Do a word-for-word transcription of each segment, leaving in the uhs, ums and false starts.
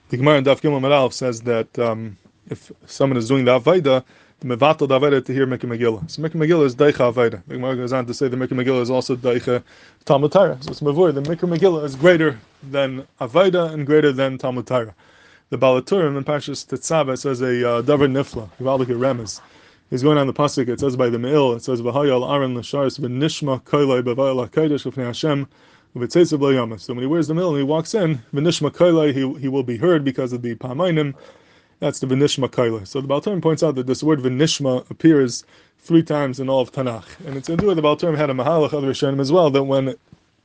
The Gemara in Daf Gimel Amud Aleph says that um, if someone is doing the Avaida, the Mevatel the Avaida to hear Mikra Megillah. So Mikra Megillah is Daicha Avaida. The Gemara goes on to say the Mikra Megillah is also Daicha Talmud Torah. So it's Mavur. The Mikra Megillah is greater than Avaida and greater than Talmud Torah. The Balaturim in Parshas Tetzaveh says a uh, Davar Nifla, Givaldik Remez. He's going on the pasuk. It says by the Me'il. It says V'hayal Aaron l'Sharis v'Nishma Koilai b'Vayel HaKodesh l'Fnei Hashem. So when he wears the mill and he walks in, V'nishma kailai, he he will be heard because of the Pa'amainim. That's the V'nishma kailai. So the Baal Turim points out that this word V'nishma appears three times in all of Tanakh, and it's in do with the Baal Turim had a mahalach other Rishonim as well, that when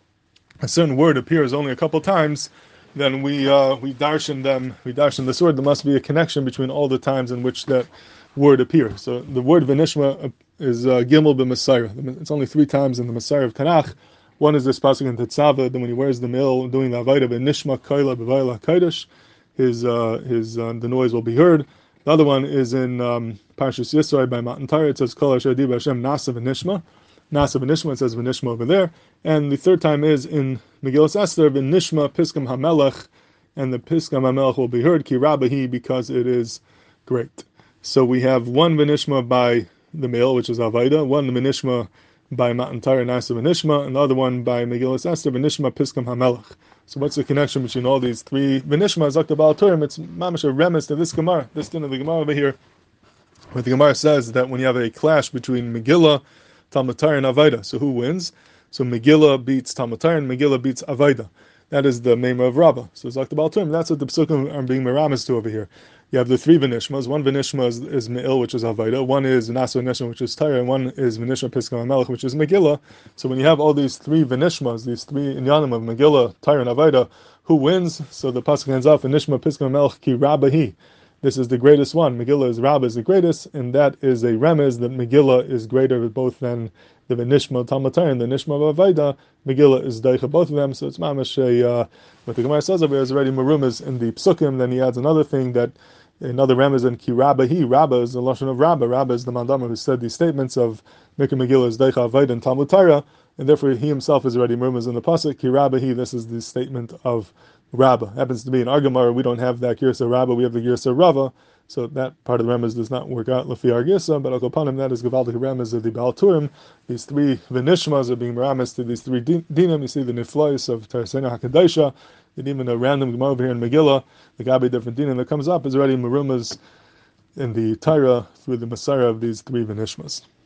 a certain word appears only a couple times, then we uh, we darshan them, we darshan this word. There must be a connection between all the times in which that word appears. So the word V'nishma is uh, Gimel b'Mesayra. It's only three times in the Messiah of Tanakh. One is this pasuk in Tetzaveh, then when he wears the mill doing the Avaida v'Nishma Kaila b'Vayel HaKodesh, his uh, his uh, the noise will be heard. The other one is in um, Parshas Yisro by Matan Torah. It says Kol Asher Di B'Hashem Nasa v'Nishma, Nasa v'Nishma. It says v'Nishma over there. And the third time is in Megillas Esther v'Nishma Piskam HaMelech, and the Piskam HaMelech will be heard Ki Rabahi, because it is great. So we have one v'Nishma by the mill, which is Avaida, one v'Nishma by Matan Torah Nasa v'Nishma, and the other one by Megillas Esther v'Nishma Piskam HaMelech. So what's the connection between all these three? V'Nishma is Zakta Baal Turim. It's mamash a remes to this Gemara, this din of the Gemara over here, where the Gemara says that when you have a clash between Megillah, Talmud Torah, and Avaida, so who wins? So Megillah beats Talmud Torah, and Megillah beats Avaida. That is the name of Rabbah. So it's Zakta Baal Turim. That's what the Pesukim are being merames to over here. You have the three V'Nishmas. One V'Nishma is, is Me'il, which is Avaida. One is Nasa V'Nishma, which is Torah. And one is V'Nishma Piskam HaMelech, which is Megillah. So when you have all these three V'Nishmas, these three Inyanim of Megillah, Torah, and Avaida, who wins? So the pasuk ends off, V'Nishma Piskam HaMelech Ki Rabbahi. This is the greatest one. Megillah is Rabbah is the greatest, and that is a remez that Megillah is greater both than the V'Nishma Talmud Torah and the Nishma of Avaida. Megillah is Daicha, both of them. So it's mamash a, uh, what the Gemara says over here is already marumas in the Psukim. Then he adds another thing that another remez in Ki Rabbahi. Rabbah is the lashon of Rabbah. Rabbah is the mandamar who said these statements of Mikra Megillah is Daicha Avaida and Talmud Torah, and therefore he himself is already marumas in the pasuk Ki Rabbahi. This is the statement of Rabbah. Happens to be in our Gemara, we don't have that Girsa Rabbah, we have the Girsa Rava, so that part of the remez does not work out Lefi our Girsa, but Akopanim, that is Gavaldik remez of the Baal Turim. These three V'Nishmas are being merames to these three dinim. You see the Niflois of Teresena HaKadoshah, and even a random Gemara over here in Megillah, the Gabi different dinim that comes up is already marumas in the Torah through the Messiah of these three V'Nishmas.